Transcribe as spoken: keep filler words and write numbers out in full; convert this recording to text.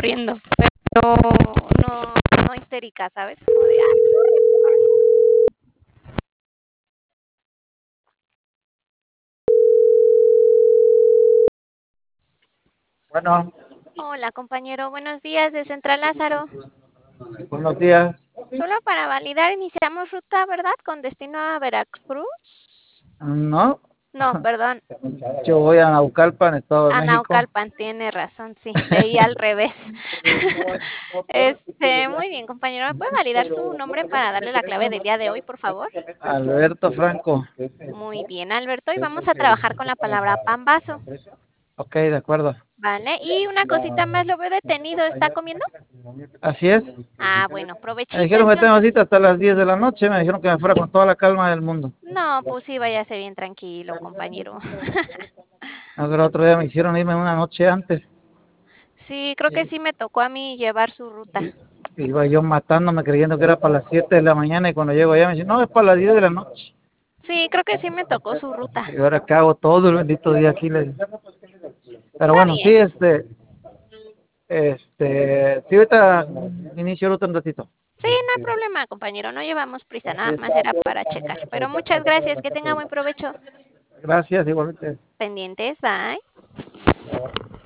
corriendo, pero no no histérica, ¿sabes? Como de: "Ay, corre, corre". Bueno, Hola, compañero, buenos días de Central Lázaro. buenos días. Solo para validar, iniciamos ruta, ¿verdad? Con destino a Veracruz. No, No, perdón, yo voy a Naucalpan, Estado de a México. Naucalpan, tiene razón, sí, leí al revés. Este, muy bien, compañero, ¿me puede validar su nombre para darle la clave del día de hoy, por favor? Alberto Franco. Muy bien, Alberto, y vamos a trabajar con la palabra pambazo, Ok, de acuerdo. ¿vale? Y una cosita más, lo veo detenido, ¿está comiendo? Así es. Ah, bueno, Me provechito dijeron que tengo entonces. cita hasta las diez de la noche. Me dijeron que me fuera con toda la calma del mundo. No, pues sí, váyase bien tranquilo, compañero. No, pero otro día me hicieron irme una noche antes. Sí, creo que sí me tocó a mí llevar su ruta. Iba yo matándome creyendo que era para las siete de la mañana y cuando llego allá me dicen, no, es para las diez de la noche. Sí, creo que sí me tocó su ruta. Y ahora cago todo el bendito día aquí. le- Pero Está bueno, sí, bien. este, este, sí, ahorita inicio ruta un ratito. Sí, no hay problema, compañero, no llevamos prisa, nada más era para checar. Pero muchas gracias, que tenga buen provecho. Gracias, igualmente. Pendientes, bye.